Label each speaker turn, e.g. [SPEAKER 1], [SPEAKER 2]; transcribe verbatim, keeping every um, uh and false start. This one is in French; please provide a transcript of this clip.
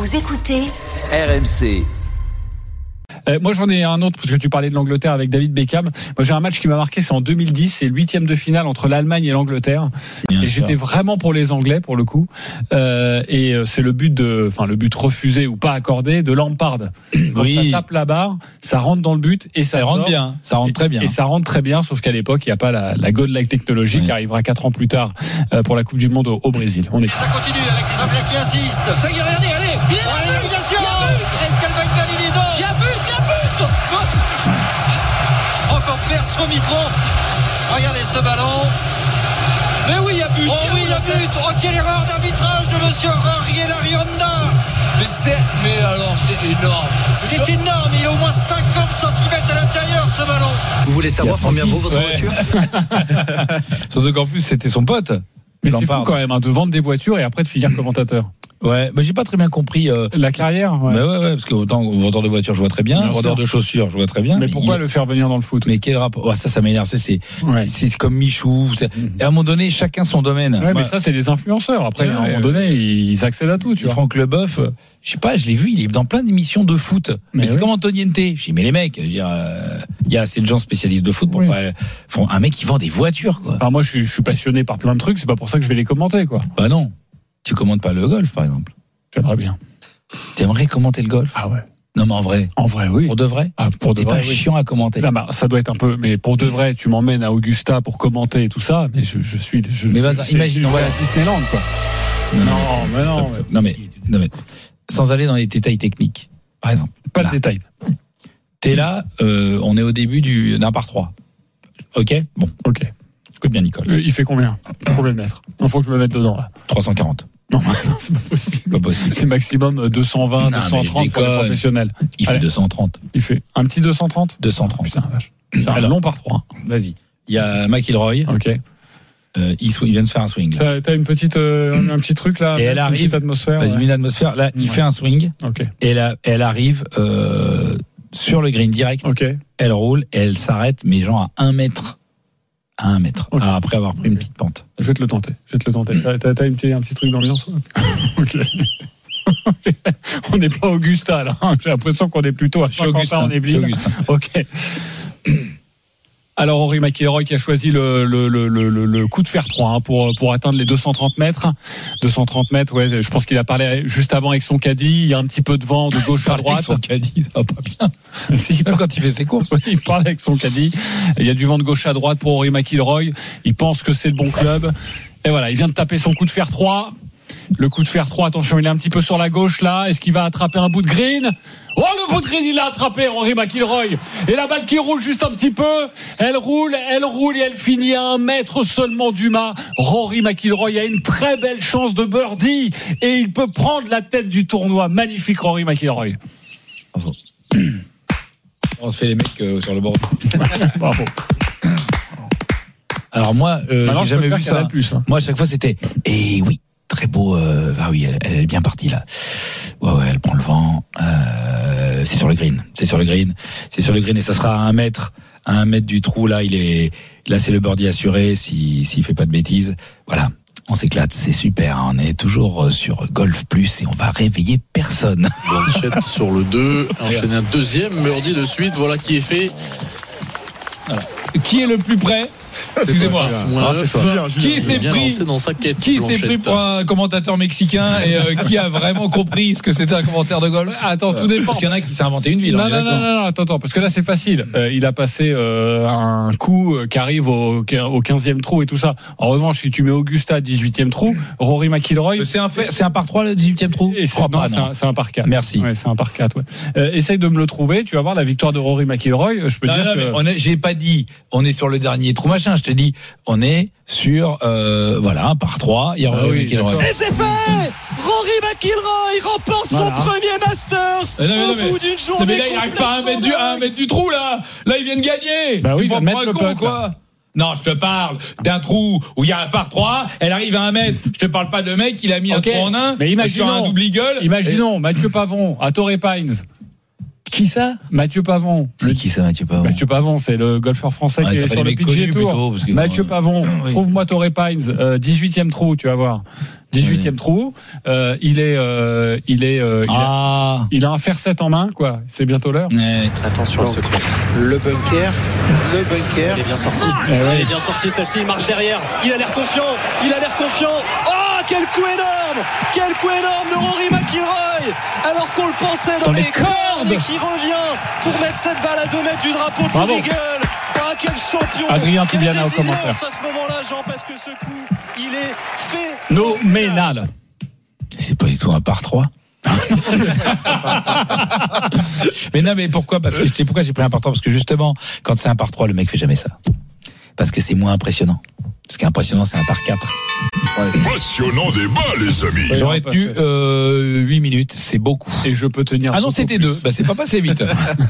[SPEAKER 1] Vous écoutez
[SPEAKER 2] R M C.
[SPEAKER 3] Euh, moi j'en ai un autre parce que tu parlais de l'Angleterre avec David Beckham. Moi j'ai un match qui m'a marqué, c'est en deux mille dix, c'est le huitième de finale entre l'Allemagne et l'Angleterre. Bien et sûr. J'étais vraiment pour les Anglais pour le coup. Euh, et c'est le but de, enfin le but refusé ou pas accordé de Lampard. Quand oui. ça tape la barre, ça rentre dans le but et ça, ça
[SPEAKER 4] rentre bien, ça rentre très bien.
[SPEAKER 3] Et, et ça rentre très bien, sauf qu'à l'époque il n'y a pas la, la God-like technologie oui. qui arrivera quatre ans plus tard euh, pour la Coupe du Monde au, au Brésil. On est.
[SPEAKER 5] Et ça continue avec les Anglais qui insistent. Ça y est, regardez, allez, il est là, l'égalisation. Est-ce qu'elle va être validée? Non. Il y a but, il y a but. Encore version Mitron. Regardez ce ballon. Mais oui, il y a but. Oh oui, il y a but. Oh, quelle erreur d'arbitrage de monsieur Ariel Arionda.
[SPEAKER 6] Mais c'est, mais alors c'est énorme.
[SPEAKER 5] C'est énorme. Il a au moins cinquante centimètres à l'intérieur ce ballon.
[SPEAKER 2] Vous voulez savoir combien vaut votre
[SPEAKER 4] ouais.
[SPEAKER 2] voiture?
[SPEAKER 4] Surtout qu'en plus c'était son pote.
[SPEAKER 3] Mais c'est fou quand même hein, de vendre des voitures et après de finir commentateur.
[SPEAKER 4] Ouais, mais j'ai pas très bien compris euh...
[SPEAKER 3] la carrière. Ouais.
[SPEAKER 4] Bah ouais, ouais, parce que autant vendeur de voiture, je vois très bien, bien vendeur de chaussures, je vois très bien.
[SPEAKER 3] Mais, mais pourquoi
[SPEAKER 4] il...
[SPEAKER 3] le faire venir dans le foot?
[SPEAKER 4] Mais quel rapport? Oh, ça, ça m'énerve. C'est, c'est, ouais. c'est, c'est comme Michou. C'est... Mm-hmm. Et à un moment donné, chacun son domaine.
[SPEAKER 3] Ouais, Moi... mais ça, c'est les influenceurs. Après, ouais, à un moment donné, ils accèdent à tout. Tu vois.
[SPEAKER 4] Franck Leboeuf, je sais pas, je l'ai vu, il est dans plein d'émissions de foot. Mais, mais c'est oui. comme Antoniente. Je dis, mais les mecs, il y a assez de gens spécialistes de foot pour oui. pas. Font un mec qui vend des voitures, quoi.
[SPEAKER 3] Alors moi, je suis, je suis passionné par plein de trucs. C'est pas pour ça que je vais les commenter, quoi.
[SPEAKER 4] Bah non. Tu commentes pas le golf, par exemple.
[SPEAKER 3] J'aimerais bien.
[SPEAKER 4] T'aimerais commenter le golf?
[SPEAKER 3] Ah ouais.
[SPEAKER 4] Non mais en vrai.
[SPEAKER 3] En vrai, oui.
[SPEAKER 4] Pour de vrai?
[SPEAKER 3] Ah, pour
[SPEAKER 4] c'est
[SPEAKER 3] de vrai,
[SPEAKER 4] pas
[SPEAKER 3] oui.
[SPEAKER 4] chiant à commenter.
[SPEAKER 3] Là, bah, ça doit être un peu, mais pour de vrai, tu m'emmènes à Augusta pour commenter et tout ça, mais je, je suis, je,
[SPEAKER 4] mais bah,
[SPEAKER 3] je,
[SPEAKER 4] imagine,
[SPEAKER 3] je suis à Disneyland, quoi.
[SPEAKER 4] Non, non, mais, mais, non, mais, non, mais, non mais, sans aller dans les détails techniques, par exemple.
[SPEAKER 3] Pas
[SPEAKER 4] là,
[SPEAKER 3] de détails.
[SPEAKER 4] T'es là, euh, on est au début du, d'un par trois. Ok? Bon.
[SPEAKER 3] Ok.
[SPEAKER 4] Écoute bien, Nicole.
[SPEAKER 3] Euh, il fait combien? Combien de mètres? Il faut que je me mette dedans, là.
[SPEAKER 4] trois cent quarante.
[SPEAKER 3] Non, c'est pas possible.
[SPEAKER 4] Pas possible.
[SPEAKER 3] C'est maximum deux cent vingt, non, deux cent trente pour les professionnels.
[SPEAKER 4] Il fait Allez. deux cent trente.
[SPEAKER 3] Il fait un petit deux cent trente?
[SPEAKER 4] deux cent trente.
[SPEAKER 3] Putain, vache. C'est un long par trois.
[SPEAKER 4] Vas-y. Il y a McIlroy.
[SPEAKER 3] Ok.
[SPEAKER 4] Euh, il, il vient de faire un swing. Là.
[SPEAKER 3] T'as, t'as une petite, euh, un petit truc là.
[SPEAKER 4] Et elle arrive.
[SPEAKER 3] Une petite atmosphère.
[SPEAKER 4] Vas-y, ouais. Une atmosphère. Là, il ouais. fait un swing.
[SPEAKER 3] Ok.
[SPEAKER 4] Et là, elle arrive euh, sur le green direct.
[SPEAKER 3] Ok.
[SPEAKER 4] Elle roule et elle s'arrête, mais genre à un mètre. À un mètre. Okay. Alors après avoir pris okay. une petite pente.
[SPEAKER 3] Je vais te le tenter. Je vais te le tenter. T'as, t'as, t'as une petite, un petit truc d'ambiance. Ok. Okay. On n'est pas Augusta là. J'ai l'impression qu'on est plutôt à Saint-Quentin en Yvelines. Ok. Alors Rory McIlroy qui a choisi le, le, le, le, le coup de fer trois hein, pour, pour atteindre les deux cent trente mètres. deux cent trente mètres, ouais, je pense qu'il a parlé juste avant avec son caddie. Il y a un petit peu de vent de gauche à droite.
[SPEAKER 4] Avec son caddie, ça va pas bien.
[SPEAKER 3] Si,
[SPEAKER 4] Même quand il fait ses courses.
[SPEAKER 3] Il parle avec son caddie. Il y a du vent de gauche à droite pour Rory McIlroy. Il pense que c'est le bon club. Et voilà, il vient de taper son coup de fer trois. Le coup de fer trois, attention, il est un petit peu sur la gauche là. Est-ce qu'il va attraper un bout de green? Oh, le bout de green, il l'a attrapé, Rory McIlroy. Et la balle qui roule juste un petit peu. Elle roule, elle roule et elle finit à un mètre seulement du mât. Rory McIlroy a une très belle chance de birdie et il peut prendre la tête du tournoi. Magnifique, Rory McIlroy.
[SPEAKER 4] Bravo. On se fait les mecs euh, sur le bord.
[SPEAKER 3] Bravo.
[SPEAKER 4] Alors moi, euh,
[SPEAKER 3] Alors,
[SPEAKER 4] j'ai jamais vu ça.
[SPEAKER 3] Plus, hein.
[SPEAKER 4] Moi, à chaque fois, c'était. Et oui. Très beau, euh, ah oui, elle, elle est bien partie là. Ouais, ouais, elle prend le vent. Euh, c'est sur le green, c'est sur le green, c'est sur le green et ça sera à un mètre, à un mètre du trou là. Il est, là c'est le birdie assuré si s'il fait pas de bêtises. Voilà, on s'éclate, c'est super. On est toujours sur Golf Plus et on va réveiller personne.
[SPEAKER 6] Blanchette sur le deux, enchaîner un deuxième birdie de suite. Voilà qui est fait.
[SPEAKER 4] Voilà. Qui est le plus près? Excusez-moi.
[SPEAKER 6] Ah,
[SPEAKER 4] qui s'est pris
[SPEAKER 6] dans sa quête,
[SPEAKER 4] Qui s'est pris pour un commentateur mexicain et euh, qui a vraiment compris ce que c'était un commentaire de golf?
[SPEAKER 3] Attends, tout dépend.
[SPEAKER 4] Parce qu'il y en a qui s'est inventé une ville.
[SPEAKER 3] Non, non, non, non, non, attends, attends, parce que là c'est facile. Euh, il a passé euh, un coup qui arrive au, au quinzième trou et tout ça. En revanche, si tu mets Augusta dix-huitième trou, Rory McIlroy.
[SPEAKER 4] C'est un fait, c'est un par trois le dix-huitième trou.
[SPEAKER 3] Et c'est, non, pas, c'est, non. Un, c'est un par quatre.
[SPEAKER 4] Merci.
[SPEAKER 3] Ouais, c'est un par quatre. Ouais. Euh, essaye de me le trouver. Tu vas voir la victoire de Rory McIlroy. Je peux
[SPEAKER 4] non,
[SPEAKER 3] dire
[SPEAKER 4] non,
[SPEAKER 3] que.
[SPEAKER 4] Mais on a, j'ai pas dit. On est sur le dernier trou machin. Je te dis. On est sur euh, voilà un par trois. Il y a
[SPEAKER 3] ah,
[SPEAKER 4] Rory
[SPEAKER 3] oui,
[SPEAKER 4] McIlroy.
[SPEAKER 5] Et c'est fait. Rory McIlroy remporte voilà. son premier Masters
[SPEAKER 4] non, non,
[SPEAKER 5] au
[SPEAKER 4] mais,
[SPEAKER 5] bout d'une journée.
[SPEAKER 4] Mais là il n'arrive pas à un mètre du à un mètre du trou là. Là il vient de gagner.
[SPEAKER 3] Bah oui,
[SPEAKER 4] tu prends
[SPEAKER 3] mettre
[SPEAKER 4] un
[SPEAKER 3] le
[SPEAKER 4] con
[SPEAKER 3] puck,
[SPEAKER 4] quoi. Là. Non, je te parle d'un trou où il y a un par trois, elle arrive à un mètre. Je te parle pas de mec qui l'a mis okay. un trou en un
[SPEAKER 3] mais imaginons,
[SPEAKER 4] sur un double eagle.
[SPEAKER 3] Imaginons et... Mathieu Pavon à Torrey Pines.
[SPEAKER 4] Qui ça?
[SPEAKER 3] Mathieu Pavon.
[SPEAKER 4] C'est qui ça, Mathieu Pavon?
[SPEAKER 3] Mathieu Pavon, c'est le golfeur français
[SPEAKER 4] Ouais,
[SPEAKER 3] qui
[SPEAKER 4] t'as
[SPEAKER 3] est
[SPEAKER 4] pas
[SPEAKER 3] sur
[SPEAKER 4] les
[SPEAKER 3] le
[SPEAKER 4] mecs
[SPEAKER 3] P G A
[SPEAKER 4] connus
[SPEAKER 3] Tour.
[SPEAKER 4] plutôt, parce que-
[SPEAKER 3] Mathieu Pavon,
[SPEAKER 4] Oui.
[SPEAKER 3] trouve-moi Torrey Pines, euh, dix-huitième trou, tu vas voir. dix-huitième trou. Euh, il est, euh, il est, euh, il, a,
[SPEAKER 4] Ah.
[SPEAKER 3] il a un fer sept en main, quoi. C'est bientôt l'heure.
[SPEAKER 4] Ouais.
[SPEAKER 1] Attention à ce coup.
[SPEAKER 5] Le bunker, le bunker.
[SPEAKER 1] Il est bien sorti.
[SPEAKER 3] Eh ouais.
[SPEAKER 1] Il est bien sorti celle-ci. Il marche derrière. Il a l'air confiant. Il a l'air confiant. Oh, quel coup énorme! Quel coup énorme de Rory McIlroy! Alors qu'on le pensait dans,
[SPEAKER 3] Dans
[SPEAKER 1] les,
[SPEAKER 3] les
[SPEAKER 1] cordes
[SPEAKER 3] cordes.
[SPEAKER 1] et qui revient pour mettre cette balle à deux mètres du drapeau de
[SPEAKER 3] Bravo.
[SPEAKER 1] Eagle. Ah, quel champion!
[SPEAKER 3] Adrien
[SPEAKER 1] Quelle
[SPEAKER 3] Toubiana au
[SPEAKER 1] résilience
[SPEAKER 3] commentaire.
[SPEAKER 1] à ce moment-là, Jean, parce que ce coup, il est fait.
[SPEAKER 3] Noménal.
[SPEAKER 4] C'est pas du tout un par trois. Mais non, mais pourquoi? Parce que je sais pourquoi j'ai pris un par trois. Parce que justement, quand c'est un par trois, le mec fait jamais ça. Parce que c'est moins impressionnant. Ce qui est impressionnant, c'est un par quatre.
[SPEAKER 7] Passionnant débat, les amis.
[SPEAKER 3] Ouais,
[SPEAKER 4] J'aurais
[SPEAKER 3] non,
[SPEAKER 4] tenu
[SPEAKER 3] parce que-
[SPEAKER 4] euh, huit minutes, c'est beaucoup.
[SPEAKER 3] Et je peux tenir.
[SPEAKER 4] Ah non,
[SPEAKER 3] beaucoup
[SPEAKER 4] c'était
[SPEAKER 3] plus.
[SPEAKER 4] deux. Bah, c'est pas passé vite.